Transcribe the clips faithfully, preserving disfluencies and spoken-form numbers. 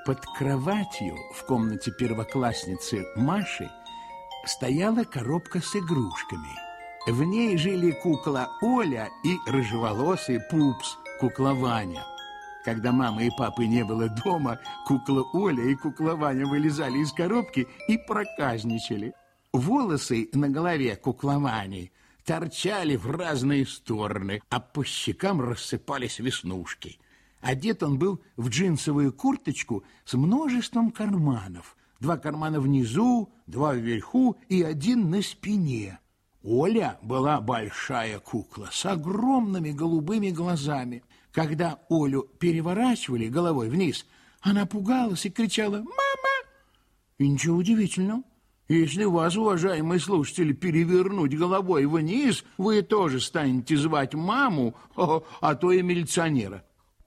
Под кроватью в комнате первоклассницы Маши стояла коробка с игрушками. В ней жили кукла Оля и рыжеволосый пупс, кукла Ваня. Когда мамы и папы не было дома, кукла Оля и кукла Ваня вылезали из коробки и проказничали. Волосы на голове кукла Вани торчали в разные стороны, а по щекам рассыпались веснушки. Одет он был в джинсовую курточку с множеством карманов. Два кармана внизу, два вверху и один на спине. Оля была большая кукла с огромными голубыми глазами. Когда Олю переворачивали головой вниз, она пугалась и кричала «Мама!». И ничего удивительного. Если вас, уважаемые слушатели, перевернуть головой вниз, вы тоже станете звать маму, а то и милиционера.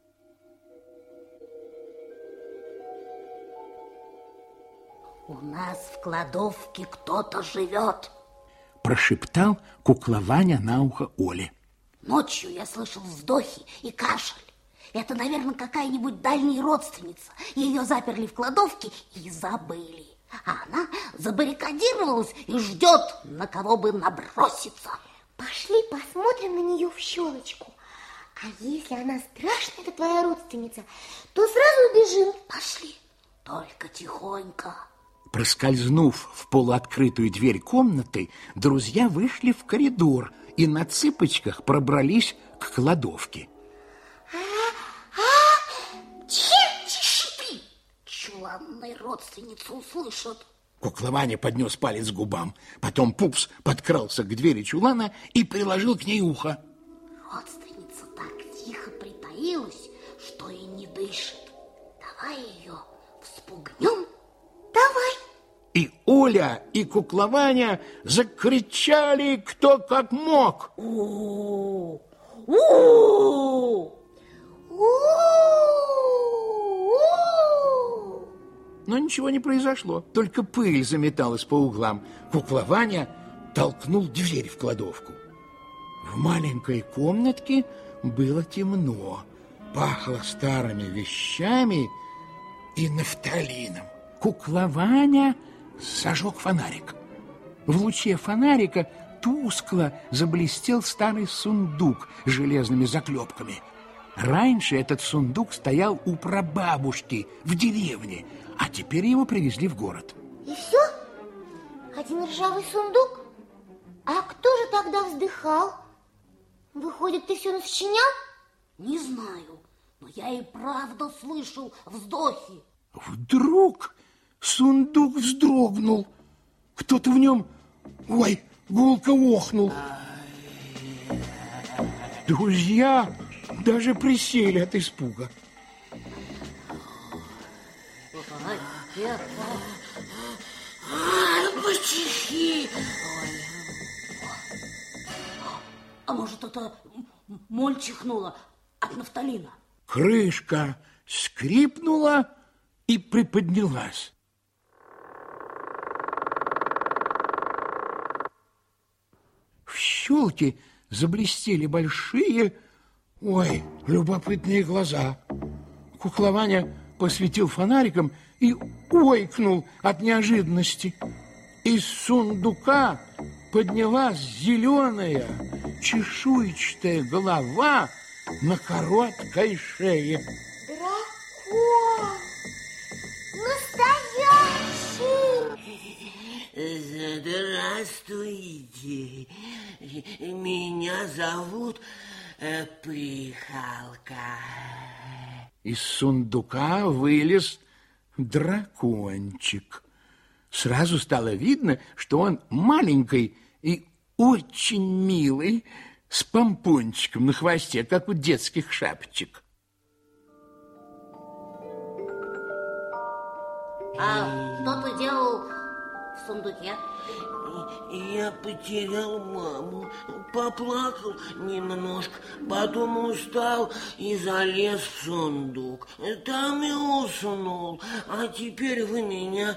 У нас в кладовке кто-то живет, прошептал кукла Ваня на ухо Оле. Ночью я слышал вздохи и кашель. Это, наверное, какая-нибудь дальняя родственница. Ее заперли в кладовке и забыли. А она забаррикадировалась и ждет, на кого бы наброситься. Пошли посмотрим на нее в щелочку. А если она страшная, это твоя родственница, то сразу убежим. Пошли, только тихонько. Проскользнув в полуоткрытую дверь комнаты, друзья вышли в коридор и на цыпочках пробрались к кладовке. Тише ты! Чуланные родственницы услышат. Кукла Ваня поднес палец к губам. Потом Пупс подкрался к двери чулана и приложил к ней ухо. Родственница так тихо притаилась, что и не дышит. Давай ее вспугнем. Давай. И Оля, и кукла Ваня закричали кто как мог. У-у-у! У-у-у! У-у-у! Но ничего не произошло, только пыль заметалась по углам. Кукла Ваня толкнул дверь в кладовку. В маленькой комнатке было темно, пахло старыми вещами и нафталином. Кукла Ваня зажег фонарик. В луче фонарика тускло заблестел старый сундук с железными заклепками. Раньше этот сундук стоял у прабабушки в деревне, а теперь его привезли в город. И все? Один ржавый сундук? А кто же тогда вздыхал? Выходит, ты все насочинял? Не знаю, но я и правда слышал вздохи. Вдруг сундук вздрогнул. Кто-то в нем, ой, гулко охнул. Друзья даже присели от испуга. Потихи. А может, это моль чихнула от нафталина? Крышка скрипнула и приподнялась. В щелке заблестели большие, ой, любопытные глаза. Кукла Ваня посветил фонариком и ойкнул от неожиданности. Из сундука поднялась зеленая чешуйчатая голова на короткой шее. Дракон! Настоящий! Здравствуйте. Меня зовут э, Пыхалка. Из сундука вылез дракончик. Сразу стало видно, что он маленький и очень милый, с помпончиком на хвосте, как у детских шапочек. А что ты делал в сундуке? Я потерял маму, поплакал немножко, потом устал и залез в сундук. Там и уснул, а теперь вы меня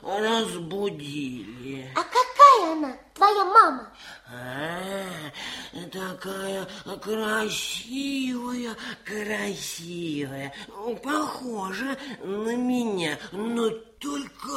разбудили. А какая она, твоя мама? А, такая красивая, красивая, похожа на меня, но только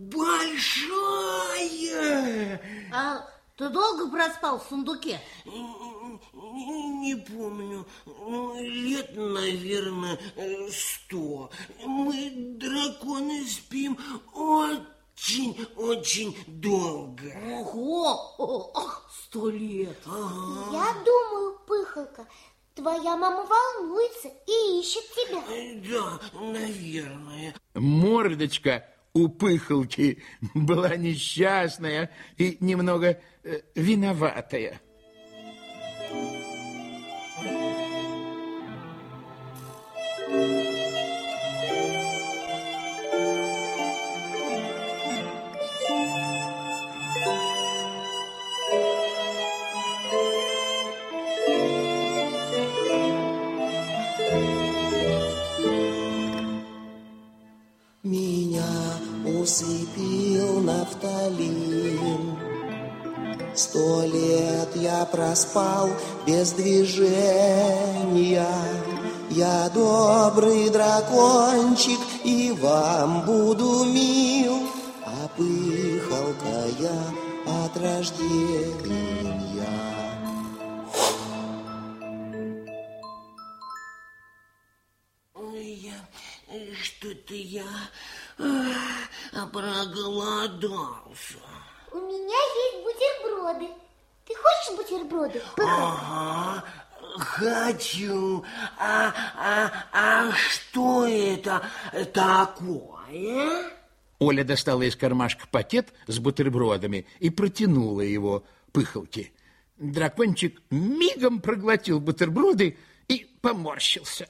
большая. А ты долго проспал в сундуке? Не помню, ну, лет, наверное, сто. Мы, драконы, спим очень-очень долго. Ого, сто лет. Ага. Я думаю, Пыхалка, твоя мама волнуется и ищет тебя. Да, наверное. Мордочка у Пыхалки была несчастная и немного э, виноватая. Меня усыпил нафталин. Сто лет я проспал без движения. Я добрый дракончик и вам буду мил, а Пыхалка я от рождения. Ой, я, что-то я а, проголодался. У меня есть бутерброды. Ты хочешь бутерброды, Пыхалка? Ага, хочу. А, а, а что это такое? Оля достала из кармашка пакет с бутербродами и протянула его Пыхалке. Дракончик мигом проглотил бутерброды и поморщился.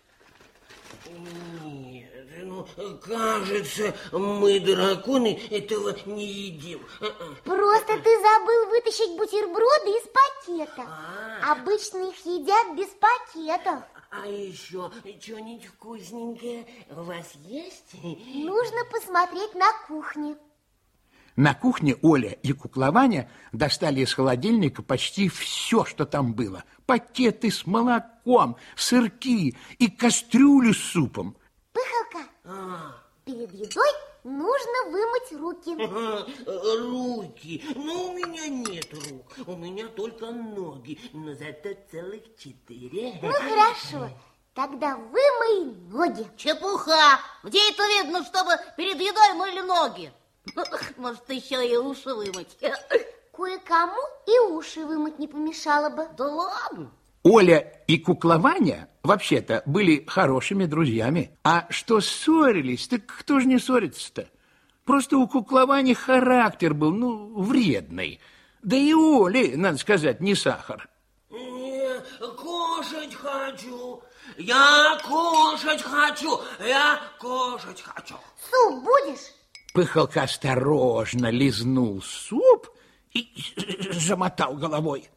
Нет, ну, кажется, мы, драконы, этого не едим. Просто ты забыл вытащить бутерброды из пакета. А. Обычно их едят без пакетов. А еще что-нибудь вкусненькое у вас есть? Нужно посмотреть на кухне. На кухне Оля и Кукла Ваня достали из холодильника почти все, что там было. Пакеты с молоком, сырки и кастрюлю с супом. Пыхалка, А. перед едой нужно вымыть руки. Руки. Ну, у меня нет рук. У меня только ноги. Но зато целых четыре. Ну, хорошо. Тогда вымой ноги. Чепуха! Где это видно, чтобы перед едой мыли ноги? Может, еще и уши вымыть? Кое-кому и уши вымыть не помешало бы. Да ладно. Оля и Кукла Ваня вообще-то были хорошими друзьями. А что ссорились, так кто же не ссорится-то? Просто у Куклы Вани характер был, ну, вредный. Да и у Оли, надо сказать, не сахар. Не, кушать хочу. Я кушать хочу. Я кушать хочу. Суп будешь? Пыхалка осторожно лизнул суп и замотал головой.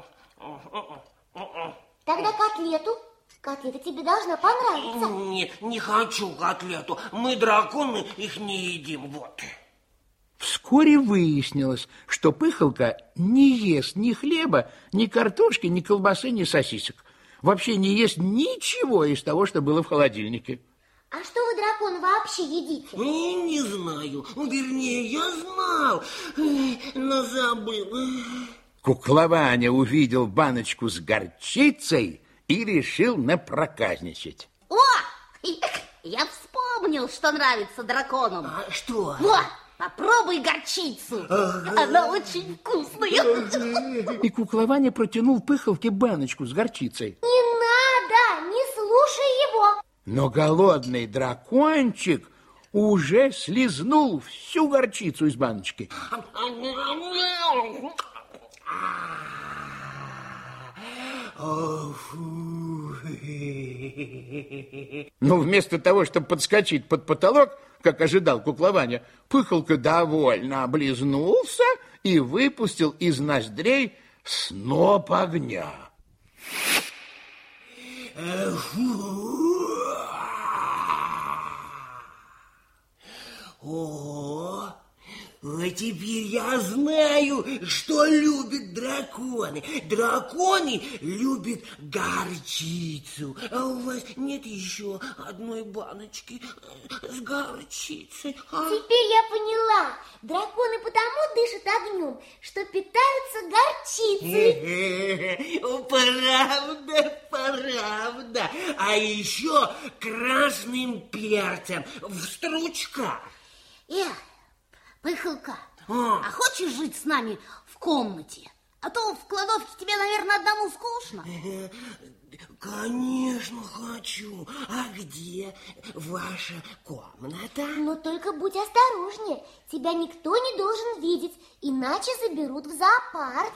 Тогда котлету. Котлета тебе должна понравиться. Не, не хочу котлету. Мы, драконы, их не едим. Вот. Вскоре выяснилось, что Пыхалка не ест ни хлеба, ни картошки, ни колбасы, ни сосисок. Вообще не ест ничего из того, что было в холодильнике. А что вы, дракон, вообще едите? Не, не знаю. Вернее, я знал, но забыл. Кукла Ваня увидел баночку с горчицей и решил напроказничать. О, я вспомнил, что нравится драконам. А что? Вот, попробуй горчицу. Она очень вкусная. И Кукла Ваня протянул Пыхалке баночку с горчицей. Не надо, не слушай его. Но голодный дракончик уже слизнул всю горчицу из баночки. Но вместо того, чтобы подскочить под потолок, как ожидал Кукла Ваня, Пыхалка довольно облизнулся и выпустил из ноздрей сноп огня. О, А теперь я знаю, что любят драконы. Драконы любят горчицу. А у вас нет еще одной баночки с горчицей? А? Теперь я поняла. Драконы потому дышат огнем, что питаются горчицей. Правда, правда. А еще красным перцем в стручках. Эх, Пыхалка, А. а хочешь жить с нами в комнате? А то в кладовке тебе, наверное, одному скучно. Конечно, хочу. А где ваша комната? Но только будь осторожнее. Тебя никто не должен видеть, иначе заберут в зоопарк.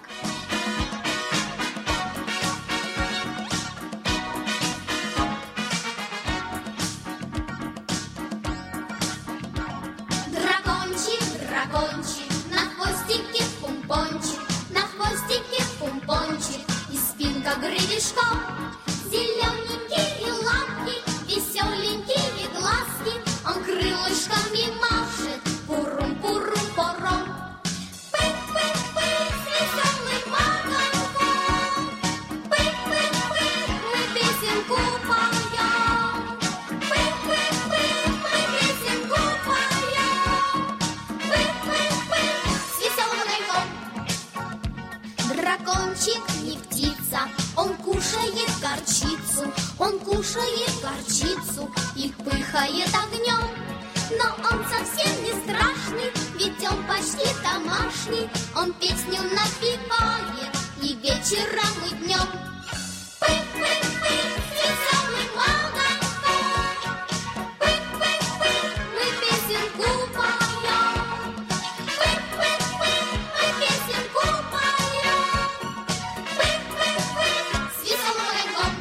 Дракончик, дракончик, на хвостике пумпончик, на хвостике пумпончик, и спинка гребешком. Зелененькие лапки, веселенькие глазки, он крылышками машет, пурум-пурум-пором. Пык-пык-пык, с веселым огоньком, пык-пык-пык, мы песенку поем. Пык-пык-пык, мы песенку поем. Пык-пык-пык, с веселым огоньком. Дракончик не птица, он кушает горчицу, он кушает горчицу и пыхает огнем. Но он совсем не страшный, ведь он почти домашний. Он песню напевает и вечером, и днем. Пык-пык-пык, с веселым огоньком. Пык-пык-пык, мы песенку поем. Пык-пык-пык, мы песенку поем. Пык-пык-пык, с веселым огоньком.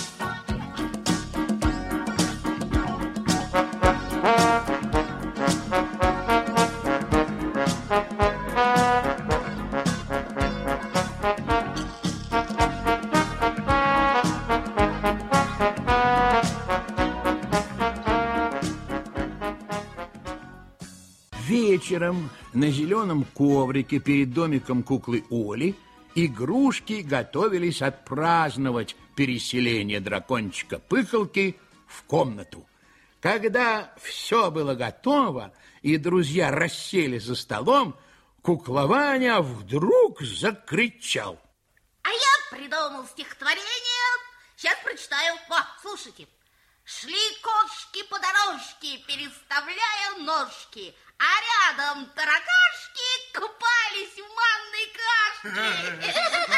Вечером на зеленом коврике перед домиком куклы Оли игрушки готовились отпраздновать переселение дракончика Пыхалки в комнату. Когда все было готово и друзья рассели за столом, кукла Ваня вдруг закричал. А я придумал стихотворение. Сейчас прочитаю. О, слушайте. Шли кошки по дорожке, переставляя ножки, а рядом таракашки купались в манной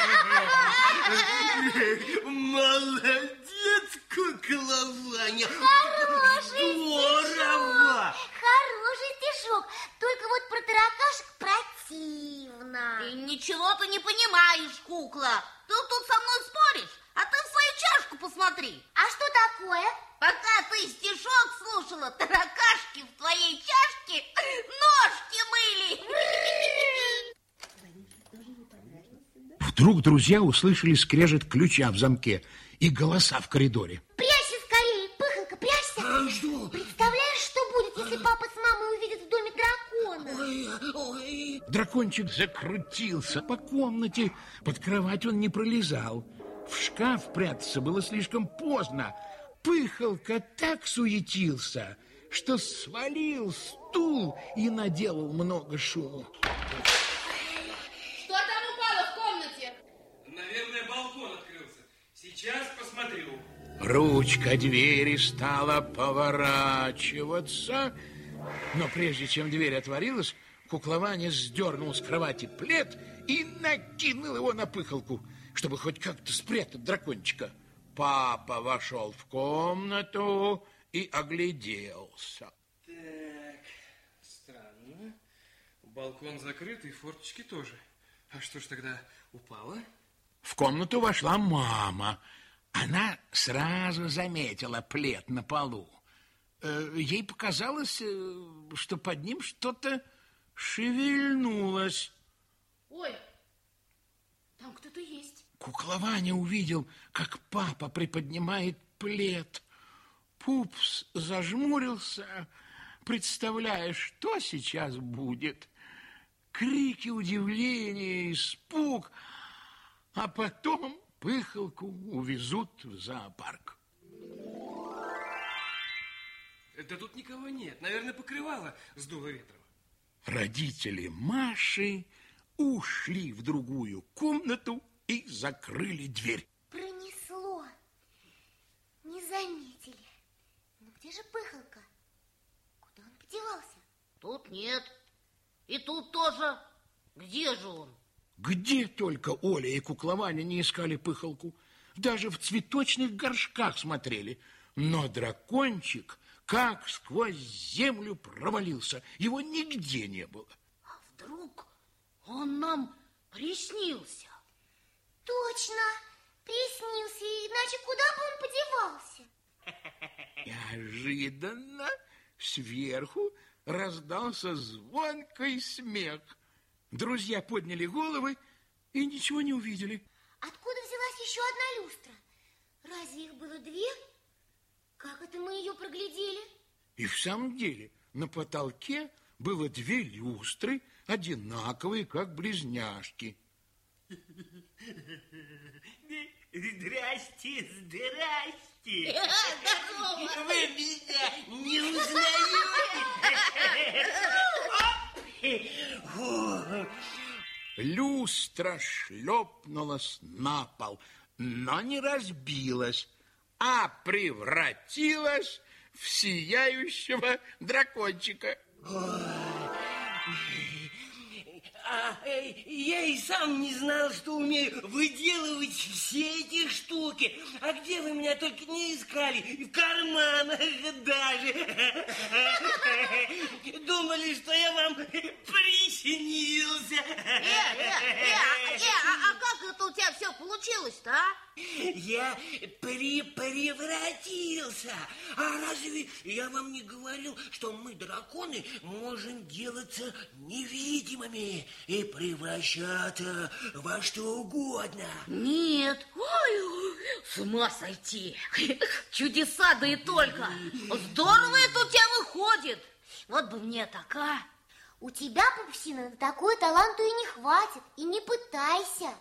кашке. Молодец, кукла Ваня. Хороший Здорово. стишок, хороший стишок. Только вот про таракашек противно. Ты ничего ты не понимаешь, кукла. Ты тут со мной споришь, а ты в свою чашку посмотри. А что такое? Пока ты стишок слушала, таракашки в твоей чашке ножки мыли. Вдруг друзья услышали скрежет ключа в замке и голоса в коридоре. Прячься скорее, Пыхалка, прячься. А что? Представляешь, что будет, если папа с мамой увидят в доме дракона? Ой, ой. Дракончик закрутился по комнате. Под кровать он не пролезал. В шкаф прятаться было слишком поздно. Пыхалка так суетился, что свалил стул и наделал много шума. Что там упало в комнате? Наверное, балкон открылся. Сейчас посмотрю. Ручка двери стала поворачиваться, но прежде чем дверь отворилась, кукла Ваня сдернул с кровати плед и накинул его на Пыхалку, чтобы хоть как-то спрятать дракончика. Папа вошел в комнату и огляделся. Так, странно. Балкон закрыт и форточки тоже. А что ж тогда упало? В комнату вошла мама. Она сразу заметила плед на полу. Ей показалось, что под ним что-то шевельнулось. Ой, там кто-то есть. Кукла Ваня увидел, как папа приподнимает плед. Пупс зажмурился, представляя, что сейчас будет. крики удивления, испуг, а потом Пыхалку увезут в зоопарк. Да тут никого нет. Наверное, покрывало сдуло ветром. Родители Маши ушли в другую комнату и закрыли дверь. Пронесло. Не заметили. Ну где же Пыхалка? Куда он подевался? Тут нет. И тут тоже. Где же он? Где только Оля и Куклованя не искали Пыхалку. Даже в цветочных горшках смотрели. Но дракончик как сквозь землю провалился. Его нигде не было. А вдруг он нам приснился? Точно, приснился, иначе куда бы он подевался? Неожиданно сверху раздался звонкий смех. Друзья подняли головы и ничего не увидели. Откуда взялась еще одна люстра? Разве их было две? Как это мы ее проглядели? И в самом деле на потолке было две люстры, одинаковые, как близняшки. Здрасте, здрасте. Вы меня не узнаете? Люстра шлепнулась на пол, но не разбилась, а превратилась в сияющего дракончика. А, э, я и сам не знал, что умею выделывать все эти штуки. А где вы меня только не искали? В карманах даже. Думали, что я вам приснился. Э, э, э, э, а, а как это у тебя все получилось-то, а? Я при превратился. А разве я вам не говорил, что мы, драконы, можем делаться невидимыми и превращаться во что угодно? Нет. Ой, с ума сойти. Чудеса, да и только. Здорово это у тебя выходит. Вот бы мне так, а? У тебя, Пупсина, на такую таланту и не хватит. И не пытайся.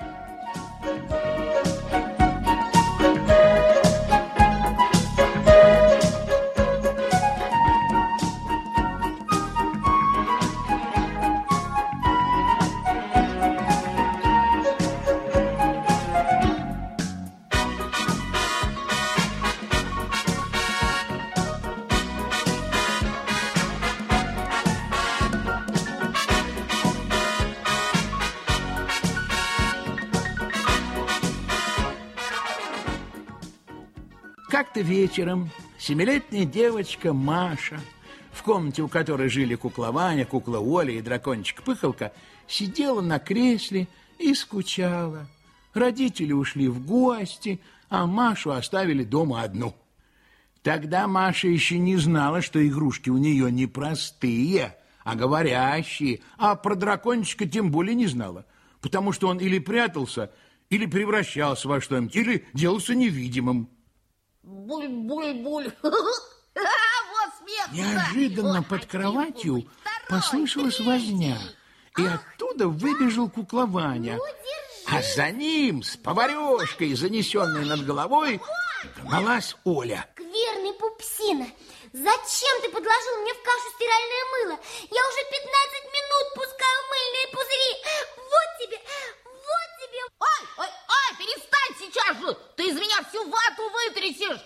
Как-то вечером семилетняя девочка Маша, в комнате, у которой жили кукла Ваня, кукла Оля и дракончик Пыхалка, сидела на кресле и скучала. Родители ушли в гости, а Машу оставили дома одну. Тогда Маша еще не знала, что игрушки у нее не простые, а говорящие, а про дракончика тем более не знала, потому что он или прятался, или превращался во что-нибудь, или делался невидимым. Буль-буль-буль. Вот смех. Неожиданно под кроватью послышалась возня, и оттуда выбежал кукла Ваня. А за ним, с поварешкой, занесенной над головой, гналась Оля. Скверный Пупсина, зачем ты подложил мне в кашу стиральное мыло? Я уже пятнадцать минут пускаю мыльные пузыри. Вот тебе, вот тебе. Ой, ой, ой, перестань сейчас же. Ты из меня всю вату вытрясешь.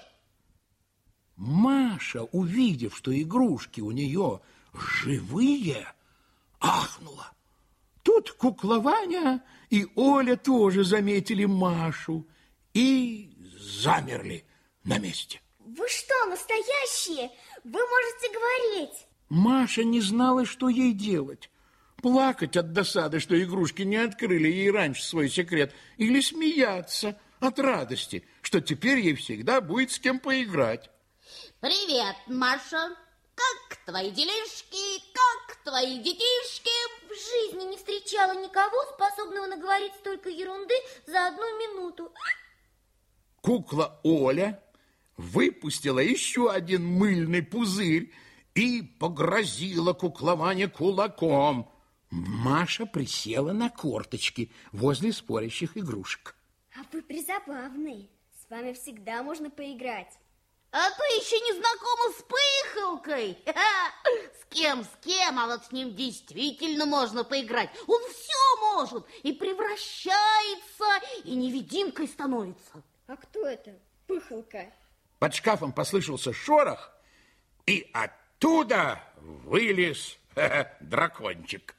Маша, увидев, что игрушки у нее живые, ахнула. Тут кукла Ваня и Оля тоже заметили Машу и замерли на месте. Вы что, настоящие? Вы можете говорить. Маша не знала, что ей делать. Плакать от досады, что игрушки не открыли ей раньше свой секрет, или смеяться от радости, что теперь ей всегда будет с кем поиграть. Привет, Маша. Как твои делишки? Как твои детишки? В жизни не встречала никого, способного наговорить столько ерунды за одну минуту. Кукла Оля выпустила еще один мыльный пузырь и погрозила кукловане кулаком. Маша присела на корточки возле спорящих игрушек. А вы призабавные. С вами всегда можно поиграть. А ты еще не знакома с Пыхалкой. С кем, с кем, а вот с ним действительно можно поиграть. Он все может, и превращается, и невидимкой становится. А кто это? Пыхалка. Под шкафом послышался шорох, и оттуда вылез дракончик.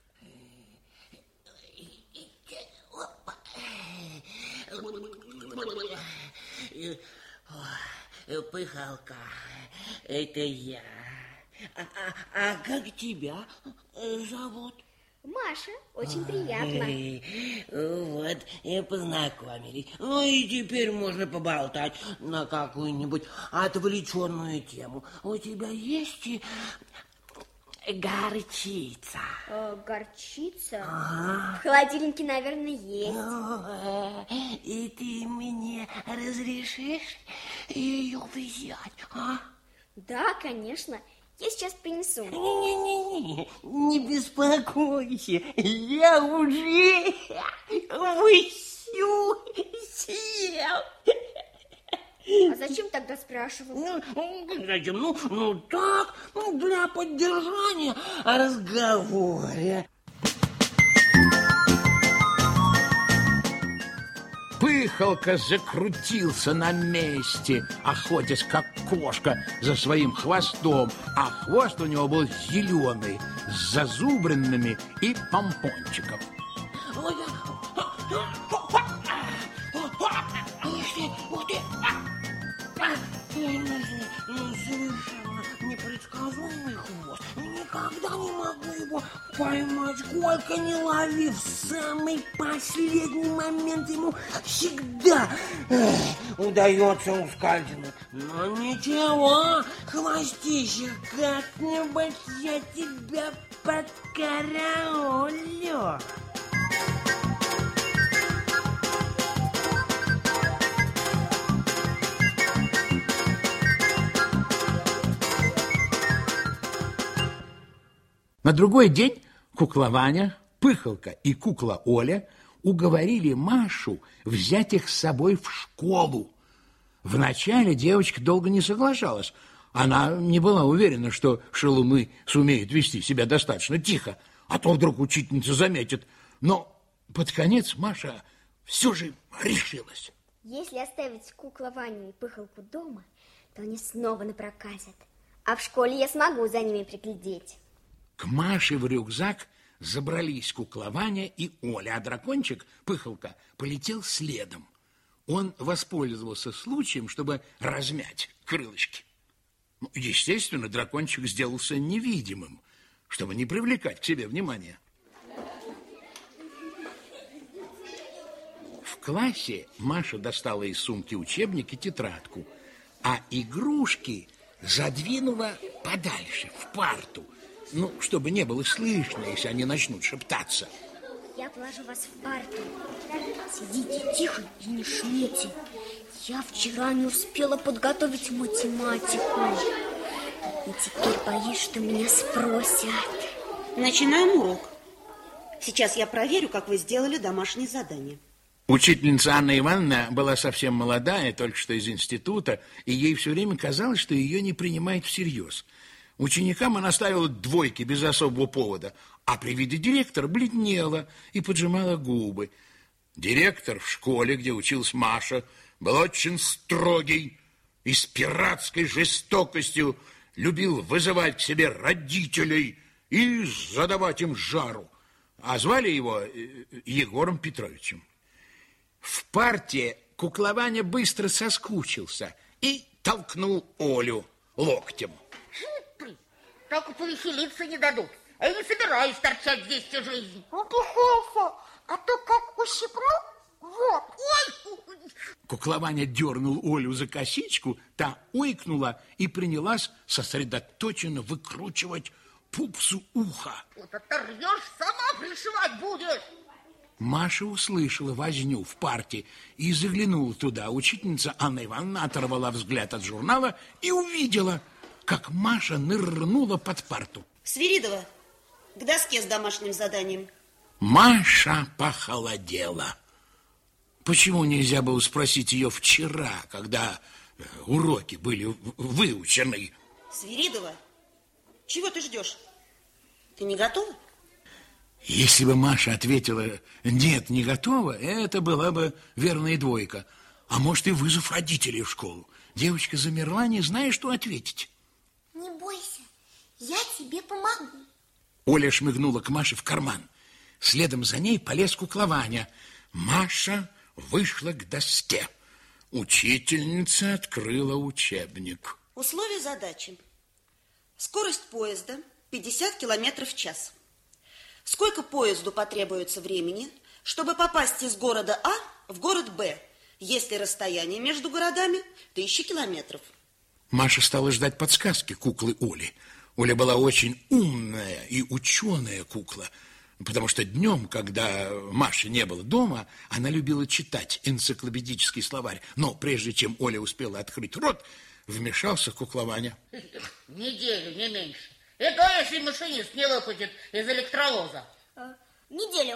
Пыхалка, это я. А, а, а как тебя зовут? Маша, очень приятно. Вот, и познакомились. Ну и теперь можно поболтать на какую-нибудь отвлеченную тему. У тебя есть горчица? Э, горчица? Ага. В холодильнике, наверное, есть. И ты мне разрешишь ее взять, а? Да, конечно. Я сейчас принесу. Не-не-не, не беспокойся, я уже всю съел. А зачем тогда спрашивал? Ну, зачем? Ну, ну так, ну, для поддержания разговора. Пыхалка закрутился на месте, охотясь, как кошка, за своим хвостом, а хвост у него был зеленый, с зазубринами и помпончиком. Ух ты! Ну, совершенно непредсказуемый хвост. Никогда не могу его поймать, сколько не лови. В самый последний момент ему всегда эх, удается ускользнуть. Но ничего, хвостище, как-нибудь я тебя подкараулю. На другой день кукла Ваня, Пыхалка и кукла Оля уговорили Машу взять их с собой в школу. Вначале девочка долго не соглашалась. Она не была уверена, что шалуны сумеют вести себя достаточно тихо, а то вдруг учительница заметит. Но под конец Маша все же решилась. Если оставить кукла Ваню и Пыхалку дома, то они снова напроказят. А в школе я смогу за ними приглядеть. К Маше в рюкзак забрались кукла Ваня и Оля, а дракончик, Пыхалка, полетел следом. Он воспользовался случаем, чтобы размять крылышки. Ну, естественно, дракончик сделался невидимым, чтобы не привлекать к себе внимания. В классе Маша достала из сумки учебник и тетрадку, а игрушки задвинула подальше, в парту, ну, чтобы не было слышно, если они начнут шептаться. Я положу вас в парту. Сидите тихо и не шумите. Я вчера не успела подготовить математику. И теперь боюсь, что меня спросят. Начинаем урок. Сейчас я проверю, как вы сделали домашнее задание. Учительница Анна Ивановна была совсем молодая, только что из института, и ей все время казалось, что ее не принимают всерьез. Ученикам она ставила двойки без особого повода, а при виде директора бледнела и поджимала губы. Директор в школе, где училась Маша, был очень строгий и с пиратской жестокостью любил вызывать к себе родителей и задавать им жару. А звали его Егором Петровичем. В парте кукла Ваня быстро соскучился и толкнул Олю локтем. Хитрый, только повеселиться не дадут. А я не собираюсь торчать здесь всю жизнь. Ну ты, Хофа, а то как ущипнул, вот. Ой! Кукла Ваня дернул Олю за косичку, та ойкнула и принялась сосредоточенно выкручивать пупсу ухо. Вот оторвешь, сама пришивать будешь. Маша услышала возню в парте и заглянула туда. Учительница Анна Ивановна оторвала взгляд от журнала и увидела, как Маша нырнула под парту. Свиридова, К доске с домашним заданием. Маша похолодела. Почему нельзя было спросить ее вчера, когда уроки были выучены? Свиридова, чего ты ждешь? Ты не готова? Если бы Маша ответила «нет, не готова», это была бы верная двойка. А может, и вызов родителей в школу. Девочка замерла, не зная, что ответить. Не бойся, я тебе помогу. Оля шмыгнула к Маше в карман. Следом за ней полез куклованя. Маша вышла к доске. Учительница открыла учебник. Условия задачи. Скорость поезда пятьдесят километров в час. Сколько поезду потребуется времени, чтобы попасть из города А в город Б, если расстояние между городами тысяча километров? Маша стала ждать подсказки куклы Оли. Оля была очень умная и ученая кукла, потому что днем, когда Маши не было дома, она любила читать энциклопедический словарь. Но прежде чем Оля успела открыть рот, вмешался куклованя. Неделю, не меньше. Это если машинист не выпадет из электролоза. А, неделю.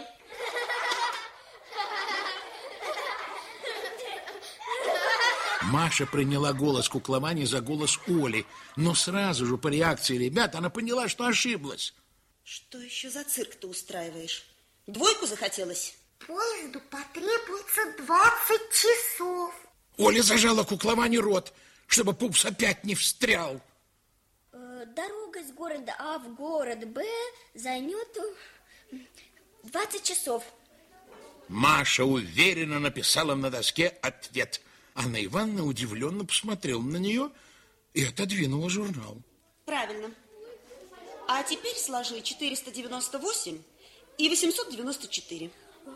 Маша приняла голос кукловани за голос Оли, но сразу же по реакции ребят она поняла, что ошиблась. Что еще за цирк ты устраиваешь? Двойку захотелось? Поезду потребуется двадцать часов. Оля зажала кукловане рот, чтобы пупс опять не встрял. Дорога из города А в город Б займет двадцать часов. Маша уверенно написала на доске ответ. Анна Ивановна удивленно посмотрела на нее и отодвинула журнал. Правильно. А теперь сложи четыреста девяносто восемь и восемьсот девяносто четыре.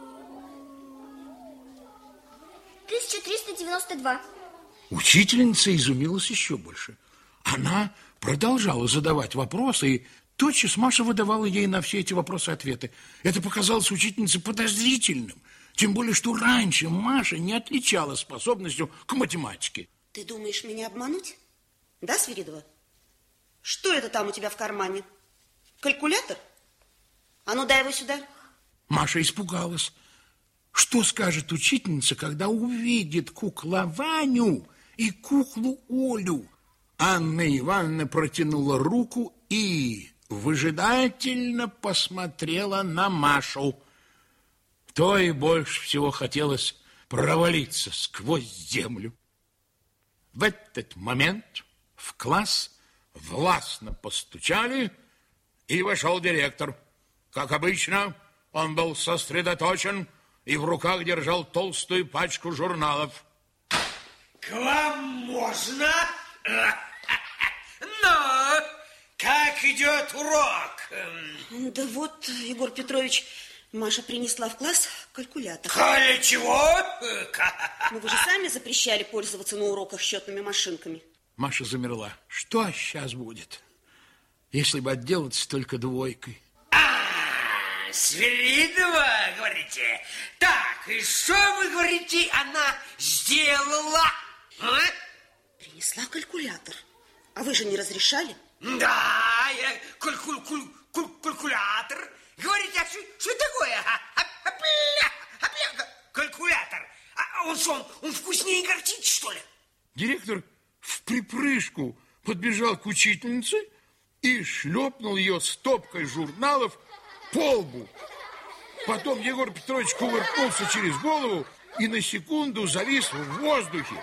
тысяча триста девяносто два. Учительница изумилась еще больше. Она продолжала задавать вопросы, и тотчас Маша выдавала ей на все эти вопросы ответы. Это показалось учительнице подозрительным. Тем более, что раньше Маша не отличалась способностью к математике. Ты думаешь меня обмануть? Да, Свиридова? Что это там у тебя в кармане? Калькулятор? А ну, дай его сюда. Маша испугалась. Что скажет учительница, когда увидит куклованю и куклу Олю? Анна Ивановна протянула руку и выжидательно посмотрела на Машу. То и больше всего хотелось провалиться сквозь землю. В этот момент в класс властно постучали, и вошел директор. Как обычно, он был сосредоточен и в руках держал толстую пачку журналов. К вам можно? Ну, как идет урок? Да вот, Егор Петрович, Маша принесла в класс калькулятор. Для чего? Но вы же сами запрещали пользоваться на уроках счетными машинками. Маша замерла. Что сейчас будет, если бы отделаться только двойкой? А, Свиридова, говорите? Так, и что вы говорите, она сделала? А? Принесла калькулятор. А вы же не разрешали? Да, я калькуль, куль, куль, калькулятор. Говорите, а что, что такое? А, а, а, бля, а, бля, калькулятор. А он что, он, он вкуснее горчит, что ли? Директор в припрыжку подбежал к учительнице и шлепнул ее стопкой журналов по лбу. Потом Егор Петрович кувыркнулся через голову и на секунду завис в воздухе.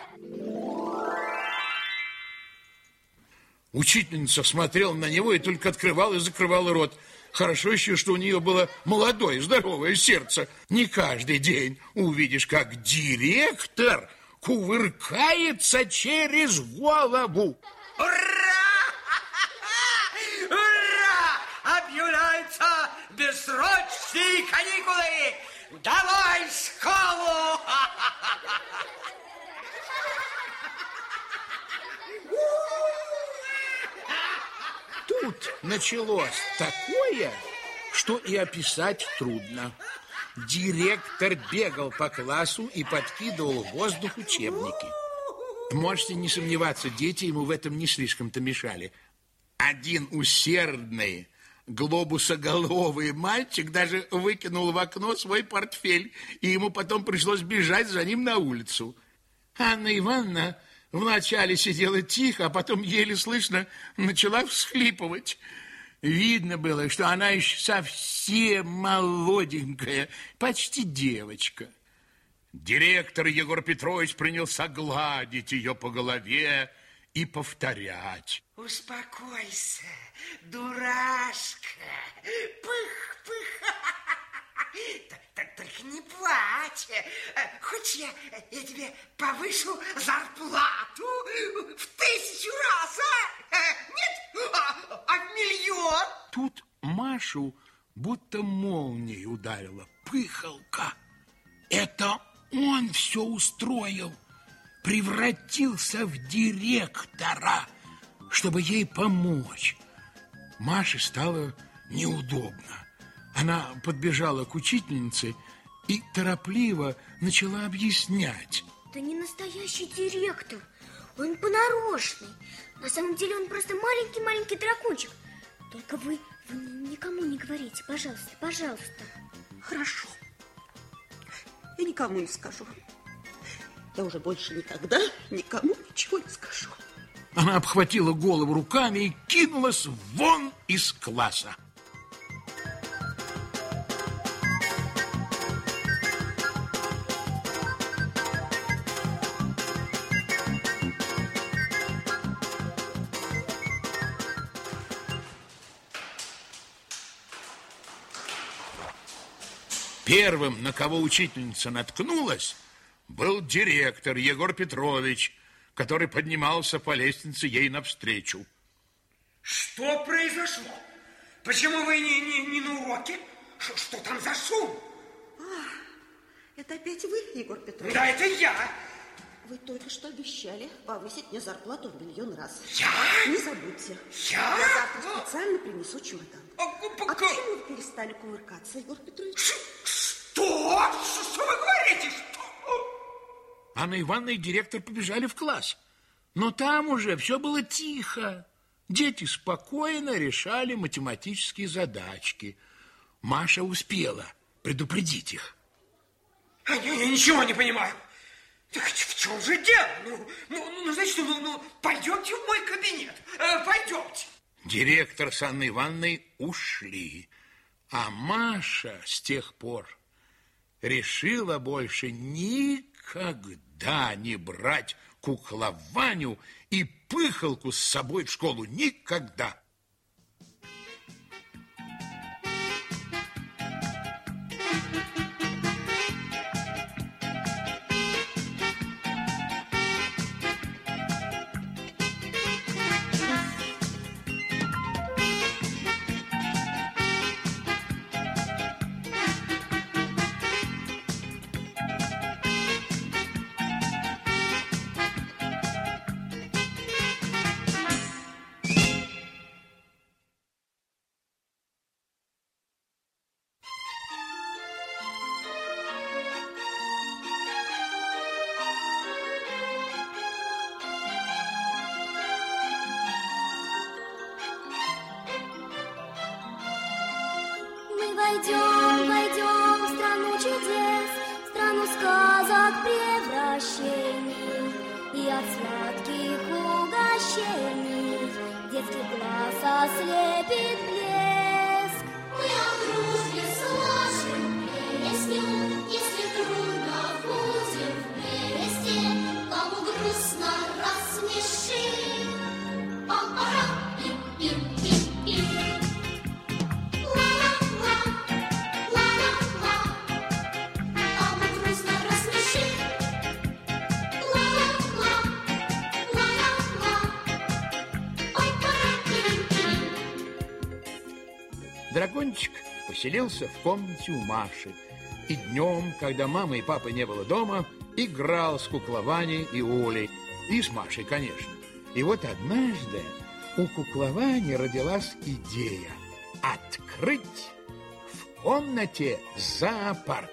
Учительница смотрела на него и только открывала и закрывала рот. Хорошо еще, что у нее было молодое, здоровое сердце. Не каждый день увидишь, как директор кувыркается через голову. Ура! Ура! Объявляются бессрочные каникулы! Давай школу! Тут началось такое, что и описать трудно. Директор бегал по классу и подкидывал в воздух учебники. Можете не сомневаться, дети ему в этом не слишком-то мешали. Один усердный, Глобусоголовый мальчик даже выкинул в окно свой портфель, и ему потом пришлось бежать за ним на улицу. Анна Ивановна вначале сидела тихо, а потом еле слышно начала всхлипывать. Видно было, что она еще совсем молоденькая, почти девочка. Директор Егор Петрович принялся гладить ее по голове и повторять. Успокойся, дурашка. Пых, пых. Так, так, только не плачь. Хочешь, я, я тебе повышу зарплату в тысячу раз, а? Нет? А, а в миллион? Тут Машу будто молнией ударила. Пыхалка. Это он все устроил. Превратился в директора, чтобы ей помочь. Маше стало неудобно. Она подбежала к учительнице и торопливо начала объяснять. Это не настоящий директор, он понарошный. На самом деле он просто маленький-маленький дракончик. Только вы, вы никому не говорите, пожалуйста, пожалуйста. Хорошо. Я никому не скажу. Я уже больше никогда никому ничего не скажу. Она обхватила голову руками и кинулась вон из класса. Первым, на кого учительница наткнулась, был директор Егор Петрович, который поднимался по лестнице ей навстречу. Что произошло? Почему вы не, не, не на уроке? Ш, что там за шум? А, это опять вы, Егор Петрович? Да, это я. Вы только что обещали повысить мне зарплату в миллион раз. Я? Не забудьте. Я? Я завтра специально принесу чемодан. А, а почему вы перестали кувыркаться, Егор Петрович? Ш, что? Что вы говорите? Что? Анна Ивановна и директор побежали в класс. Но там уже все было тихо. Дети спокойно решали математические задачки. Маша успела предупредить их. А, я, я ничего не понимаю. Так в чем же дело? Ну, ну, ну значит, ну, ну, пойдемте в мой кабинет. Э, пойдемте. Директор с Анной Ивановной ушли. А Маша с тех пор решила больше никогда не брать куклованю и пыхалку с собой в школу. Никогда. Войдем, войдем в страну чудес, в страну сказок, превращений и от сладких угощений детский глаз ослепит блеск. Мы о дружбе сложим песню, если трудно будем вместе, кому грустно рассмешим. Пам-парам, пим-пим-пим-пим. Дракончик поселился в комнате у Маши. И днем, когда мамы и папы не было дома, играл с куклованей и Олей. И с Машей, конечно. И вот однажды у кукловани родилась идея открыть в комнате зоопарк.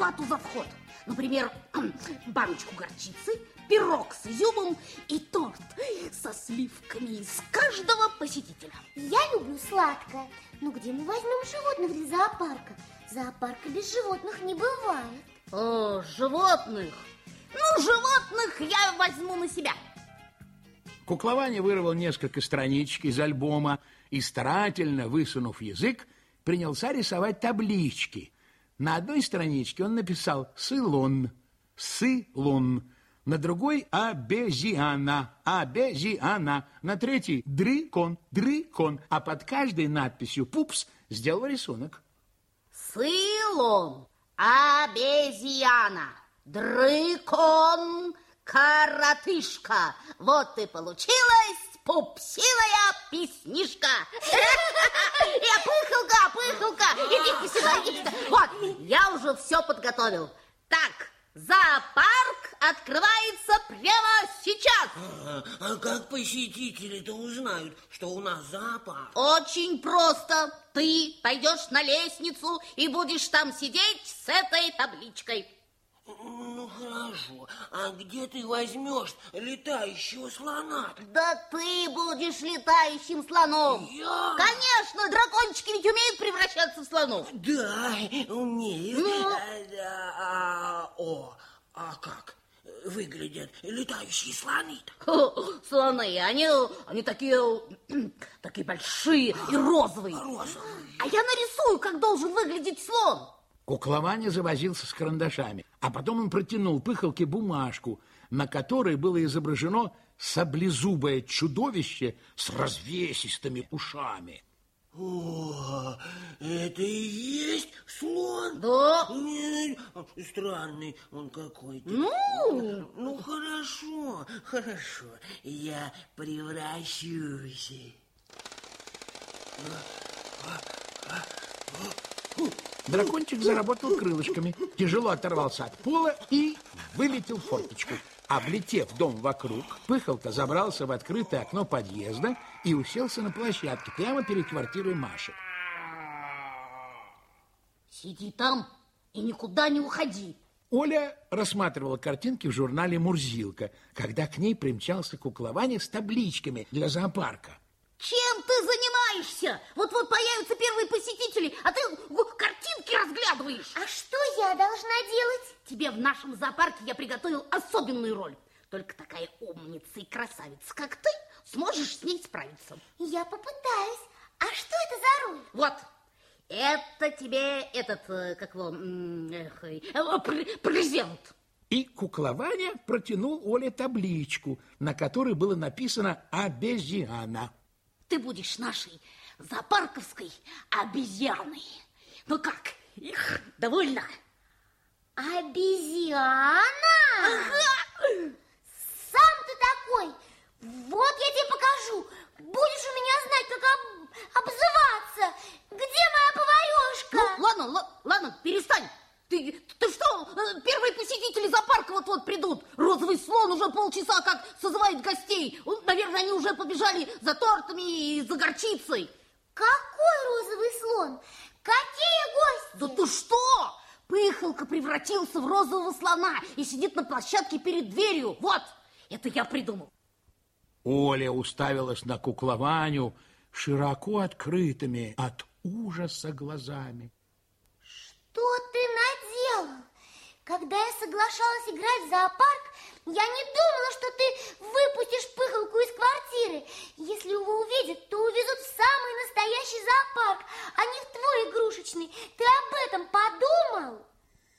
плату за вход. Например, баночку горчицы, пирог с изюмом и торт со сливками из каждого посетителя. Я люблю сладкое. Но где мы возьмем животных для зоопарка? Зоопарка без животных не бывает. О, животных? Ну, животных я возьму на себя. Куклование вырвал несколько страничек из альбома и, старательно высунув язык, принялся рисовать таблички. На одной страничке он написал «сылон», «сылон», на другой «обезьяна», «обезьяна», на третьей «дрыкон», «дрыкон», а под каждой надписью «пупс» сделал рисунок. Сылон, обезьяна, дрыкон, коротышка. Вот и получилась пупсилая песнишка. Я пыхалка, пыхалка, идите сюда, идите сюда. Вот, я уже все подготовил. Так, зоопарк открывается прямо сейчас. А, а как посетители-то узнают, что у нас зоопарк? Очень просто. Ты пойдешь на лестницу и будешь там сидеть с этой табличкой. Ну, хорошо. А где ты возьмешь летающего слона? Да ты будешь летающим слоном. Я? Конечно, дракончики ведь умеют превращаться в слонов. Да, умеют. Ну? А, да, а, о, а как выглядят летающие слоны-то? Слоны, они, они такие, такие большие и розовые. Розовые. А я нарисую, как должен выглядеть слон. Куклование завозился с карандашами, а потом он протянул пыхалке бумажку, на которой было изображено саблезубое чудовище с развесистыми ушами. О, это и есть слон? Да. Нет, странный он какой-то. Ну? Ну, хорошо, хорошо, я превращусь. Дракончик заработал крылышками, тяжело оторвался от пола и вылетел в форточку. Облетев дом вокруг, пыхалка забрался в открытое окно подъезда и уселся на площадке прямо перед квартирой Маши. Сиди там и никуда не уходи. Оля рассматривала картинки в журнале «Мурзилка», когда к ней примчался куклование с табличками для зоопарка. Чем ты занимаешься? Вот-вот появятся первые посетители, а ты картинки разглядываешь. А что я должна делать? Тебе в нашем зоопарке я приготовил особенную роль. Только такая умница и красавица, как ты, сможешь с ней справиться. Я попытаюсь. А что это за роль? Вот, это тебе этот, как его, эх, э, презент. И куклование протянул Оле табличку, на которой было написано «обезьяна». Ты будешь нашей зоопарковской обезьяной. Ну как, их довольно? Обезьяна? Ага. Сам ты такой. Вот я тебе покажу. Будешь у меня знать, как об... обзываться. Где моя поварешка? Ну, ладно, ладно, ладно, перестань. Ты, ты что, первые посетители зоопарка вот-вот придут. Розовый слон уже полчаса как созывает гостей. Наверное, они уже побежали за тортами и за горчицей. Какой розовый слон? Какие гости? Да ты что? Пыхалка превратился в розового слона и сидит на площадке перед дверью. Вот, это я придумал. Оля уставилась на куклованию широко открытыми от ужаса глазами. Что ты наделал? Когда я соглашалась играть в зоопарк, я не думала, что ты выпустишь пыхалку из квартиры. Если его увидят, то увезут в самый настоящий зоопарк, а не в твой игрушечный. Ты об этом подумал?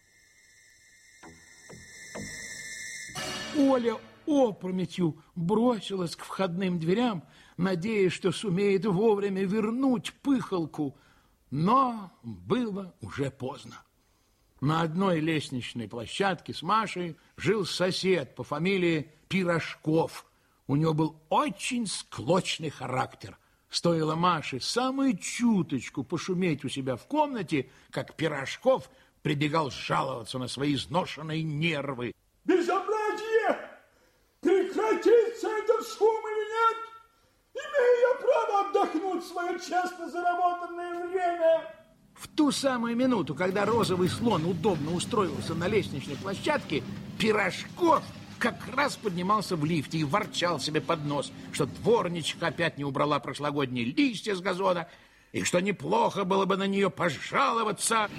Оля опрометью бросилась к входным дверям, надеясь, что сумеет вовремя вернуть пыхалку. Но было уже поздно. На одной лестничной площадке с Машей жил сосед по фамилии Пирожков. У него был очень склочный характер. Стоило Маше самую чуточку пошуметь у себя в комнате, как Пирожков прибегал жаловаться на свои изношенные нервы. Безобразие! Прекратится этот шум или нет? Имею я право отдохнуть в свое честно заработанное время. В ту самую минуту, когда розовый слон удобно устроился на лестничной площадке, Пирожков как раз поднимался в лифте и ворчал себе под нос, что дворничка опять не убрала прошлогодние листья с газона, и что неплохо было бы на нее пожаловаться.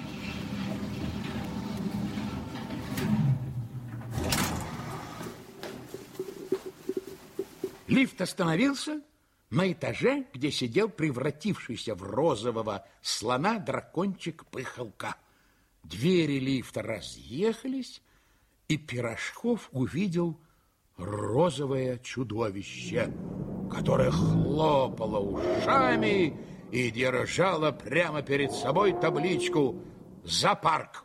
Лифт остановился на этаже, где сидел превратившийся в розового слона дракончик Пыхалка. Двери лифта разъехались, и Пирожков увидел розовое чудовище, которое хлопало ушами и держало прямо перед собой табличку «Зоопарк».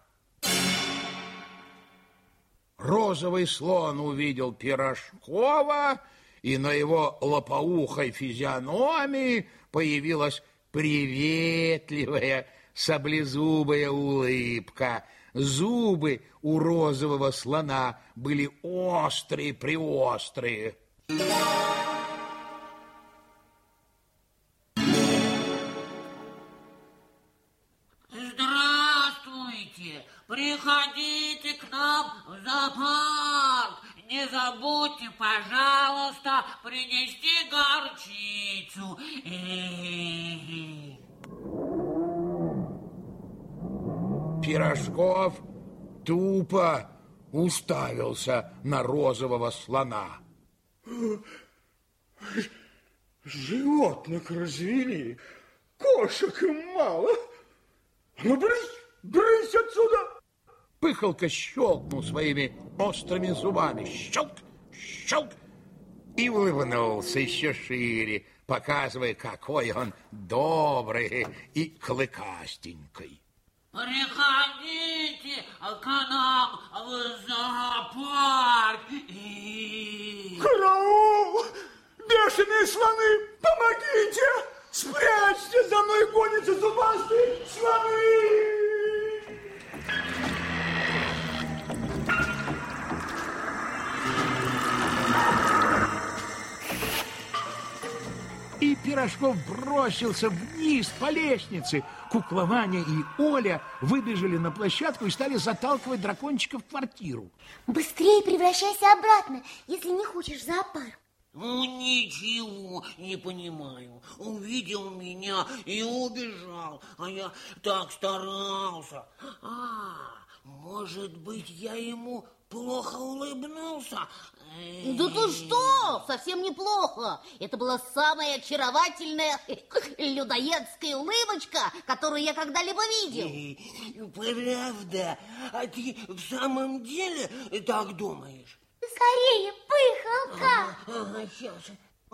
Розовый слон увидел Пирожкова, и на его лопоухой физиономии появилась приветливая саблезубая улыбка. Зубы у розового слона были острые-приострые. Здравствуйте! Приходите к нам в зоопарк! Не забудьте, пожалуйста, принести горчицу. Пирожков тупо уставился на розового слона. Животных развели, кошек им мало. Ну, брысь, брысь отсюда! Пыхалка щелкнул своими острыми зубами. Щелк, щелк. И улыбнулся еще шире, показывая, какой он добрый и клыкастенький. Приходите к нам в зоопарк. Караул! Бешеные слоны, помогите! Спрячьте, за мной гонятся зубастые слоны! И Пирожков бросился вниз по лестнице. Кукла Ваня и Оля выбежали на площадку и стали заталкивать дракончика в квартиру. Быстрее превращайся обратно, если не хочешь в зоопарк. Ну, ничего не понимаю. Увидел меня и убежал, а я так старался. А, может быть, я ему плохо улыбнулся? Да ты что? Совсем неплохо. Это была самая очаровательная людоедская улыбочка, которую я когда-либо видел. Правда? А ты в самом деле так думаешь? Скорее, Пыхалка! Ага, ага, сейчас.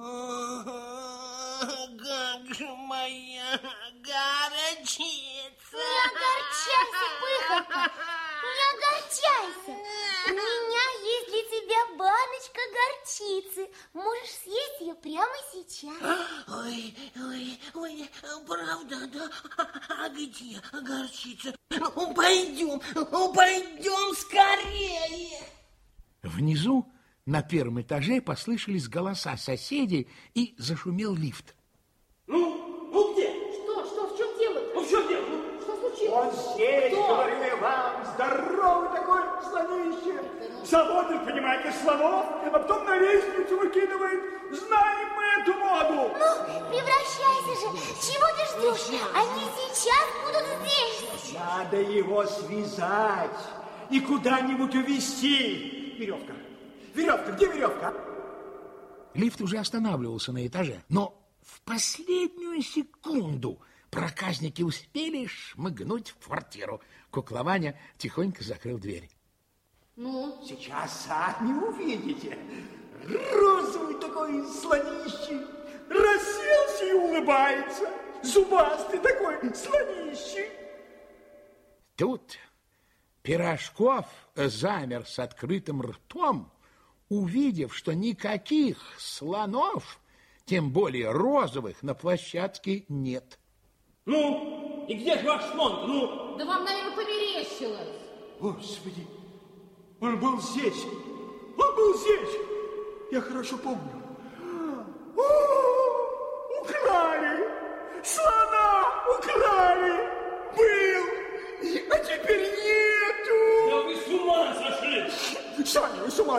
Как же моя горчица! Не огорчайся, Пыхалка! Не огорчайся! У меня есть для тебя баночка горчицы. Можешь съесть ее прямо сейчас. Ой, ой, ой, правда, да? А где горчица? Ну, пойдем, пойдем скорее! Внизу на первом этаже послышались голоса соседей, и зашумел лифт. Ну, ну где? Что, что, в чем дело? Ну, в чем дело? Что случилось? Он здесь, Кто? говорю я вам, здоровый такой слонище. Заводит, понимаете, слонов, а потом на лестницу выкидывает. Знаем мы эту моду. Ну, превращайся же. Чего ты ждешь? Они сейчас будут здесь. Надо его связать и куда-нибудь увезти. Веревка. Веревка, где веревка? Лифт уже останавливался на этаже, но в последнюю секунду проказники успели шмыгнуть в квартиру. Кукла Ваня тихонько закрыл дверь. Ну? Сейчас сами увидите. Розовый такой слонище расселся и улыбается. Зубастый такой слонище. Тут Пирожков замер с открытым ртом, увидев, что никаких слонов, тем более розовых, на площадке нет. Ну, и где же ваш слон? Ну? Да вам, наверное, померещилось. Господи, он был здесь. Он был здесь. Я хорошо помню. О, украли! Слона украли! Был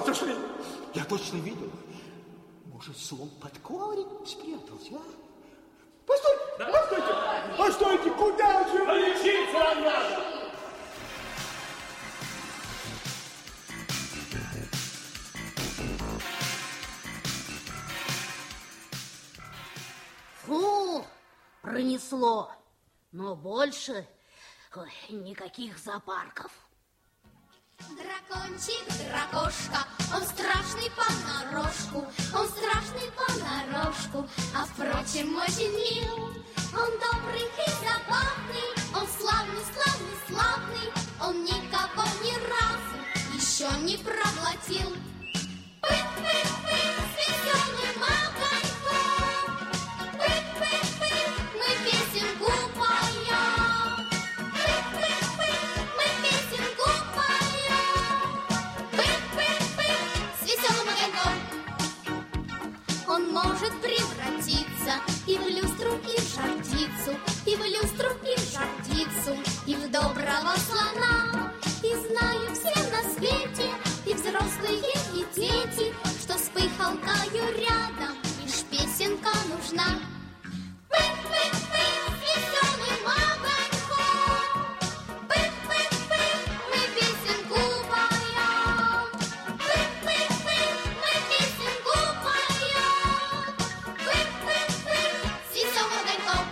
отошли. Я точно видел. Может, слон под коврик спрятался, а? Постойте, да. постойте, постойте, куда же вы? Лечиться вам надо. Фу, пронесло. Но больше ой, никаких зоопарков. Дракончик, дракошка, он страшный понарошку, он страшный понарошку, а впрочем очень мил. Он добрый и забавный, он славный, славный, славный, он никого ни разу еще не проглотил. Пык-пык-пык с веселым огоньком, пык-пык-пык мы песенку поем, пык-пык-пык мы песенку поем, пык-пык-пык с веселым огоньком. Он может превратиться и в люстру, и в жар-птицу, и в люстру, и в жар-птицу, и в доброго слона. И знаю все на свете, и взрослые, и дети, что с пыхалкою рядом лишь песенка нужна. Пык-пык-пык с веселым огоньком, пык-пык-пык мы песенку поем, пык-пык-пык мы песенку поем, пык-пык-пык с веселым огоньком.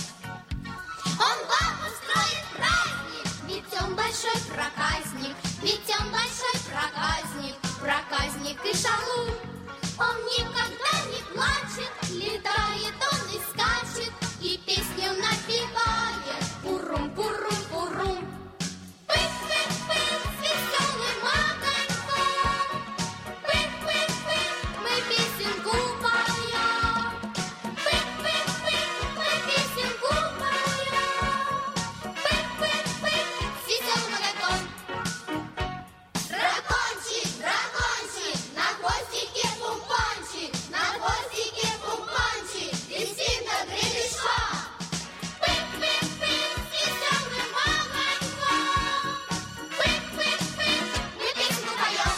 Он вам устроит праздник, ведь он большой проказник, ведь он большой проказник, проказник и шалун. Он никогда не плачет, летает он и скачет, и песню напевает пурум-пурум-пурум. Пык-пык-пык с веселым огоньком, пык-пык-пык мы песенку поем, пык-пык-пык мы песенку поем, пык-пык-пык с веселым огоньком. Дракончик, дракончик, на хвостике пумпончик, на хвостике пумпончик, висит на гребешка. Пык-пык-пык с веселым огоньком, пык-пык-пык мы песенку поем.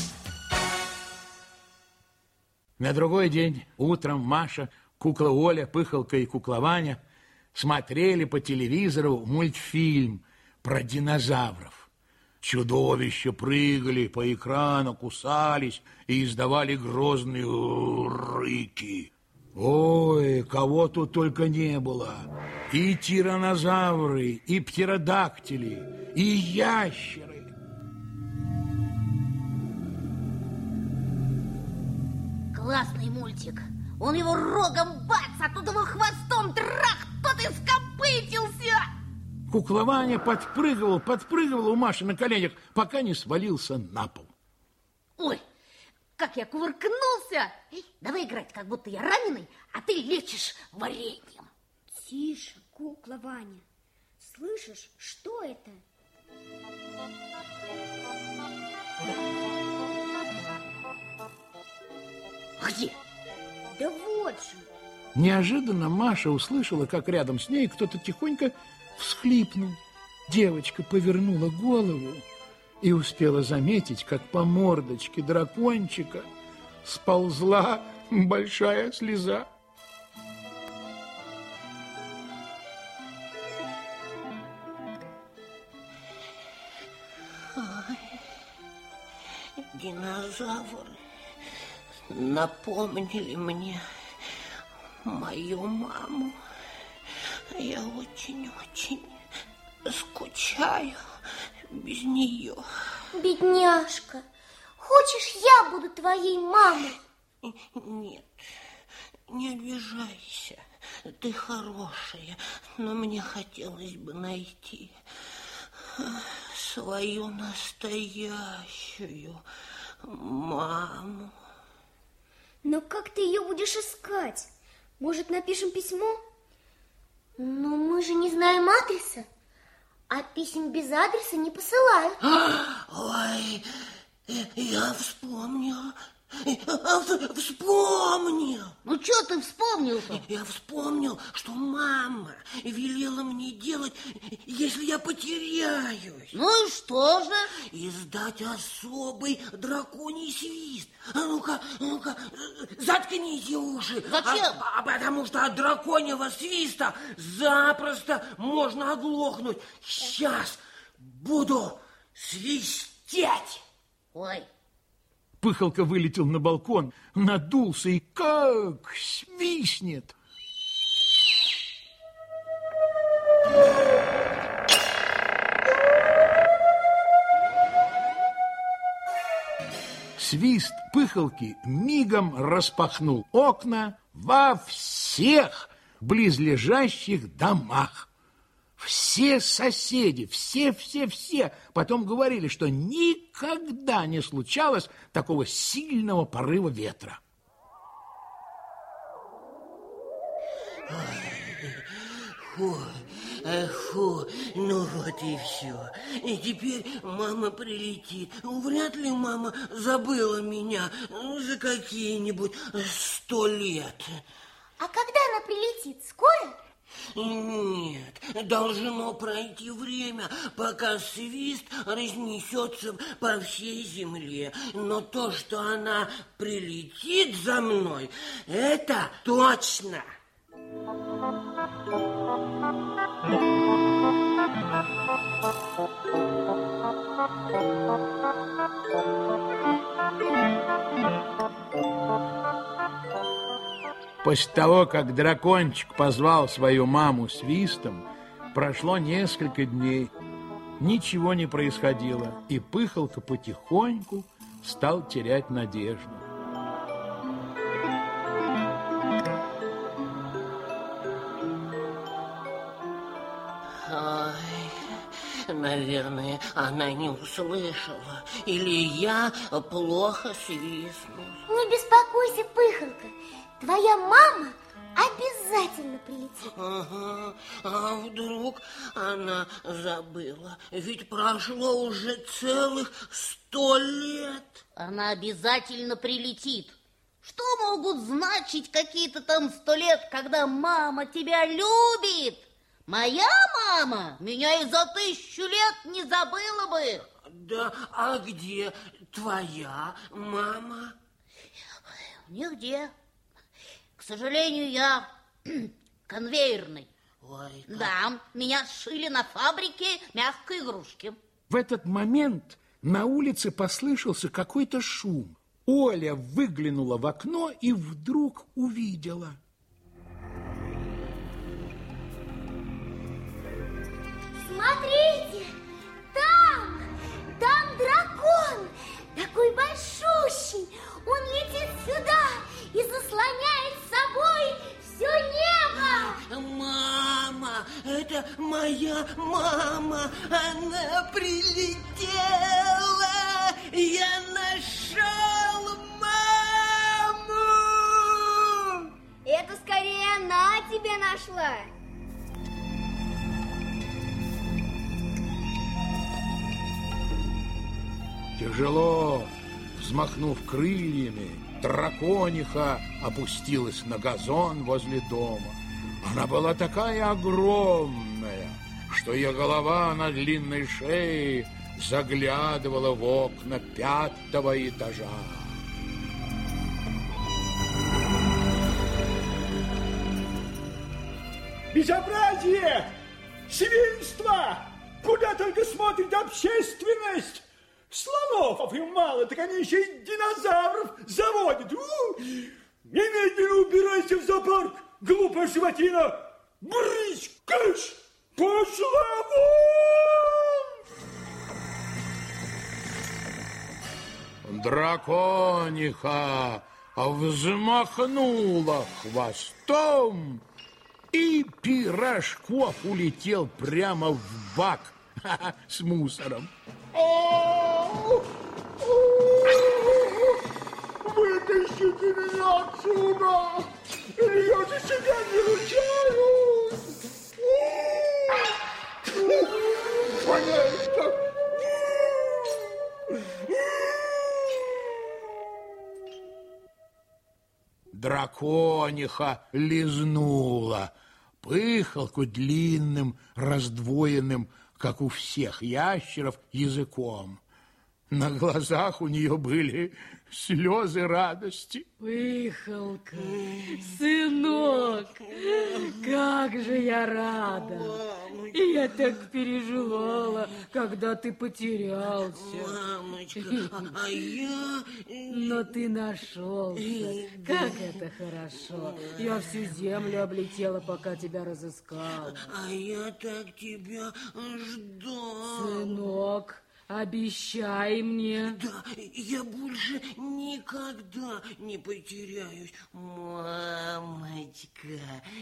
На другой день утром Маша, кукла Оля, Пыхалка и кукла Ваня смотрели по телевизору мультфильм про динозавров. Чудовища прыгали по экрану, кусались и издавали грозные рыки. Ой, кого тут только не было. И тиранозавры, и птеродактили, и ящеры. Классный мультик. Он его рогом бац, а тут его хвостом трах, тот и скопытился. Кукла Ваня подпрыгивал, подпрыгивал у Маши на коленях, пока не свалился на пол. Ой, как я кувыркнулся. Эй, давай играть, как будто я раненый, а ты лечишь вареньем. Тише, кукла Ваня. Слышишь, что это? Где? Да вот же. Неожиданно Маша услышала, как рядом с ней кто-то тихонько всхлипнул. Девочка повернула голову и успела заметить, как по мордочке дракончика сползла большая слеза. Ой, динозавры напомнили мне мою маму. Я очень-очень скучаю без нее. Бедняжка, хочешь, я буду твоей мамой? Нет, не обижайся. Ты хорошая, но мне хотелось бы найти свою настоящую маму. Но как ты ее будешь искать? Может, напишем письмо? Но мы же не знаем адреса, а писем без адреса не посылают. Ой, я вспомнила. Вспомнил. Ну, что ты вспомнил-то? Я вспомнил, что мама велела мне делать, если я потеряюсь. Ну и что же? Издать особый драконий свист. А ну-ка, ну-ка, заткните уши. Зачем? А, а потому что от драконьего свиста запросто можно оглохнуть. Сейчас буду свистеть. Ой. Пыхалка вылетел на балкон, надулся и как свистнет. Свист Пыхалки мигом распахнул окна во всех близлежащих домах. Все соседи, все-все-все потом говорили, что никогда не случалось такого сильного порыва ветра. Фу, фу, ну вот и все. И теперь мама прилетит. Вряд ли мама забыла меня за какие-нибудь сто лет. А когда она прилетит? Скоро? Нет, должно пройти время, пока свист разнесется по всей земле. Но то, что она прилетит за мной, это точно. После того, как дракончик позвал свою маму свистом, прошло несколько дней. Ничего не происходило, и Пыхалка потихоньку стал терять надежду. Ой, наверное, она не услышала. Или я плохо свистнул. Не беспокойся, Пыхалка. Твоя мама обязательно прилетит. Ага, а вдруг она забыла? Ведь прошло уже целых сто лет. Она обязательно прилетит. Что могут значить какие-то там сто лет, когда мама тебя любит? Моя мама меня и за тысячу лет не забыла бы. Да, а где твоя мама? Нигде. К сожалению, я конвейерный. Ой, как... Да, меня сшили на фабрике мягкой игрушки. В этот момент на улице послышался какой-то шум. Оля выглянула в окно и вдруг увидела. Смотрите, там, там дракон, такой большущий. Он летит сюда и заслоняет собой все небо. Мама, это моя мама, она прилетела. Я нашел маму. Это скорее она тебя нашла. Тяжело взмахнув крыльями, дракониха опустилась на газон возле дома. Она была такая огромная, что ее голова на длинной шее заглядывала в окна пятого этажа. Безобразие! Свинство! Куда только смотрит общественность! Слонов им мало, так они еще и динозавров заводят. У! Немедленно убирайся в зоопарк, глупая животина! Брысь, кыш! Пошла вон! Дракониха взмахнула хвостом, и Пирожков улетел прямо в бак с мусором. Вытащите меня отсюда, или я за себя не ручаюсь. дракониха лизнула Пыхалку длинным, раздвоенным, как у всех ящеров, языком. На глазах у нее были слезы радости. Пыхалка, сынок, как же я рада. И я так переживала, когда ты потерялся. Мамочка, а, а я... Но ты нашелся. Как это хорошо. Я всю землю облетела, пока тебя разыскала. А я так тебя ждал. Сынок, обещай мне. Да, я больше никогда не потеряюсь. Мамочка,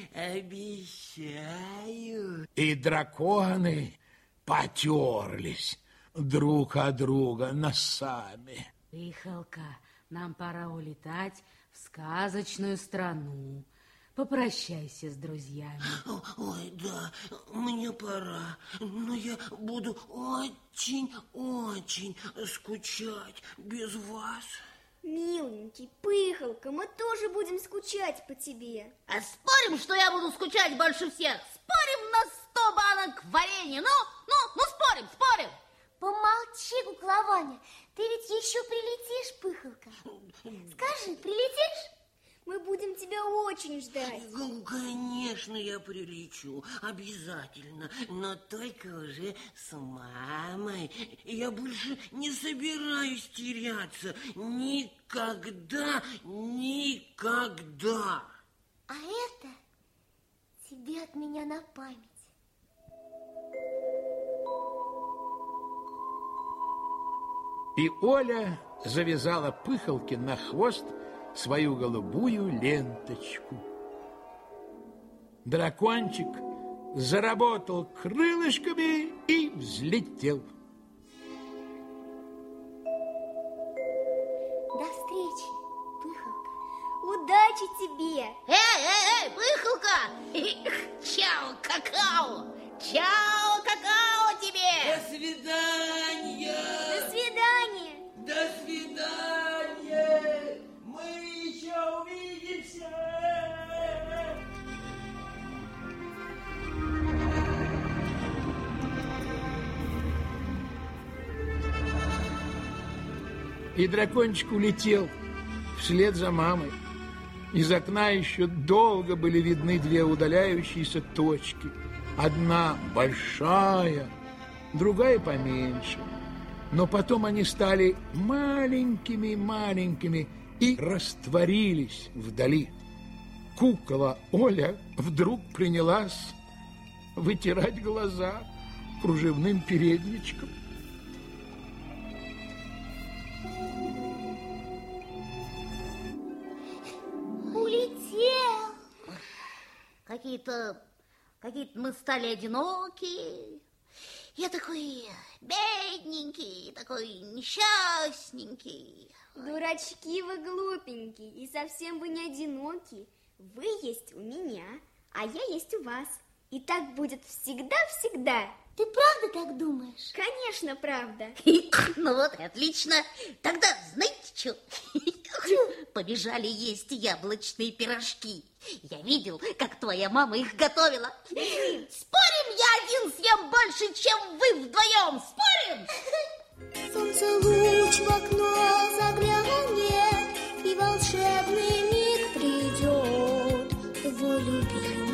обещаю. И драконы потерлись друг от друга носами. Пыхалка, нам пора улетать в сказочную страну. Попрощайся с друзьями. Ой, да, мне пора, но я буду очень-очень скучать без вас. Миленький, Пыхалка, мы тоже будем скучать по тебе. А спорим, что я буду скучать больше всех? Спорим на сто банок варенья? Ну, ну, ну, спорим, спорим. Помолчи, кукла Ваня, ты ведь еще прилетишь, Пыхалка. Скажи, прилетишь? Мы будем тебя очень ждать. Ну, конечно, я прилечу, обязательно, но только уже с мамой. Я больше не собираюсь теряться. Никогда, никогда. А это тебе от меня на память. И Оля завязала Пыхалке на хвост свою голубую ленточку. Дракончик заработал крылышками и взлетел. До встречи, Пыхалка. Удачи тебе. Эй, эй, эй, Пыхалка! Чао, какао! Чао, какао тебе! До свидания! До свидания! До свидания! Мы еще увидимся! И дракончик улетел вслед за мамой. Из окна еще долго были видны две удаляющиеся точки. Одна большая, другая поменьше. Но потом они стали маленькими-маленькими и растворились вдали. Кукла Оля вдруг принялась вытирать глаза кружевным передничком. Улетел. Какие-то, какие-то мы стали одинокие. Я такой бедненький, такой несчастненький. Дурачки вы глупенькие, и совсем вы не одиноки. Вы есть у меня, а я есть у вас. И так будет всегда-всегда. Ты правда так думаешь? Конечно, правда. Ну вот, отлично. Тогда знаете что? Побежали есть яблочные пирожки. Я видел, как твоя мама их готовила. Спорим, я один съем больше, чем вы вдвоем? Спорим? Солнце луч в окно заглянет, и волшебный миг придет. Твой любимый